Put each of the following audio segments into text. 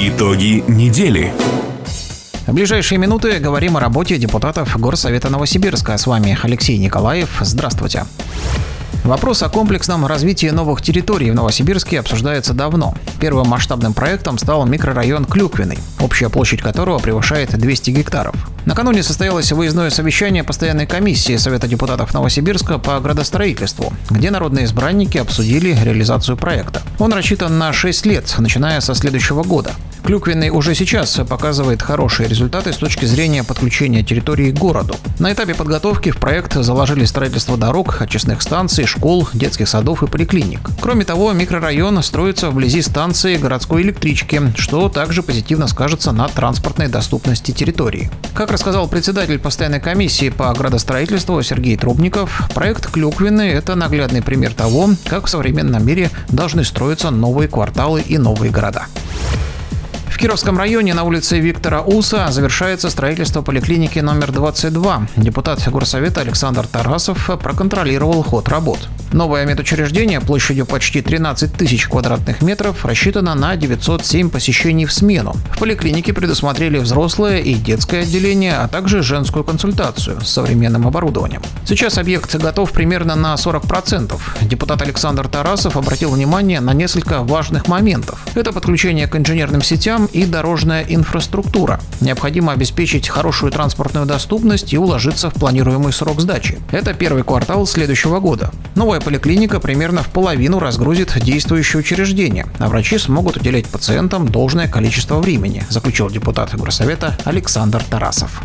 Итоги недели. В ближайшие минуты говорим о работе депутатов Горсовета Новосибирска. С вами Алексей Николаев. Здравствуйте. Вопрос о комплексном развитии новых территорий в Новосибирске обсуждается давно. Первым масштабным проектом стал микрорайон Клюквенный, общая площадь которого превышает 200 гектаров. Накануне состоялось выездное совещание постоянной комиссии Совета депутатов Новосибирска по градостроительству, где народные избранники обсудили реализацию проекта. Он рассчитан на 6 лет, начиная со следующего года. Клюквенный уже сейчас показывает хорошие результаты с точки зрения подключения территории к городу. На этапе подготовки в проект заложили строительство дорог, очистных станций, школ, детских садов и поликлиник. Кроме того, микрорайон строится вблизи станции городской электрички, что также позитивно скажется на транспортной доступности территории. Как рассказал председатель постоянной комиссии по градостроительству Сергей Трубников, проект Клюквенный – это наглядный пример того, как в современном мире должны строиться новые кварталы и новые города. В Кировском районе на улице Виктора Уса завершается строительство поликлиники номер 22. Депутат Горсовета Александр Тарасов проконтролировал ход работ. Новое медучреждение площадью почти 13 тысяч квадратных метров рассчитано на 907 посещений в смену. В поликлинике предусмотрели взрослое и детское отделение, а также женскую консультацию с современным оборудованием. Сейчас объект готов примерно на 40%. Депутат Александр Тарасов обратил внимание на несколько важных моментов. Это подключение к инженерным сетям и дорожная инфраструктура. Необходимо обеспечить хорошую транспортную доступность и уложиться в планируемый срок сдачи. Это первый квартал следующего года. Новая поликлиника примерно в половину разгрузит действующее учреждение, а врачи смогут уделять пациентам должное количество времени, заключил депутат Горсовета Александр Тарасов.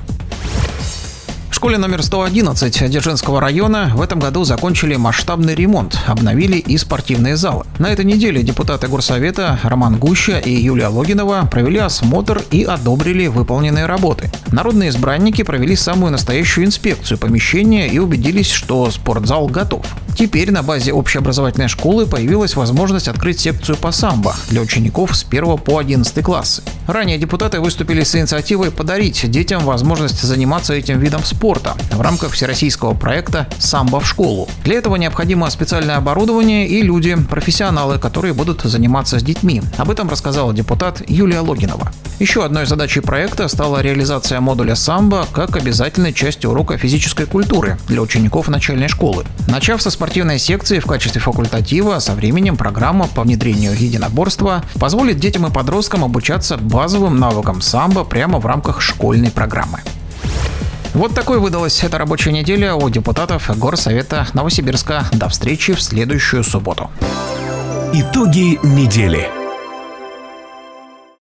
В школе номер 111 Дзержинского района в этом году закончили масштабный ремонт, обновили и спортивные залы. На этой неделе депутаты Горсовета Роман Гуща и Юлия Логинова провели осмотр и одобрили выполненные работы. Народные избранники провели самую настоящую инспекцию помещения и убедились, что спортзал готов. Теперь на базе общеобразовательной школы появилась возможность открыть секцию по самбо для учеников с 1 по 11 классы. Ранее депутаты выступили с инициативой подарить детям возможность заниматься этим видом спорта в рамках всероссийского проекта «Самбо в школу». Для этого необходимо специальное оборудование и люди, профессионалы, которые будут заниматься с детьми. Об этом рассказала депутат Юлия Логинова. Еще одной задачей проекта стала реализация модуля самбо как обязательной части урока физической культуры для учеников начальной школы. Начав со спортивной секции в качестве факультатива, со временем программа по внедрению единоборства позволит детям и подросткам обучаться базовым навыкам самбо прямо в рамках школьной программы. Вот такой выдалась эта рабочая неделя у депутатов Горсовета Новосибирска. До встречи в следующую субботу. Итоги недели.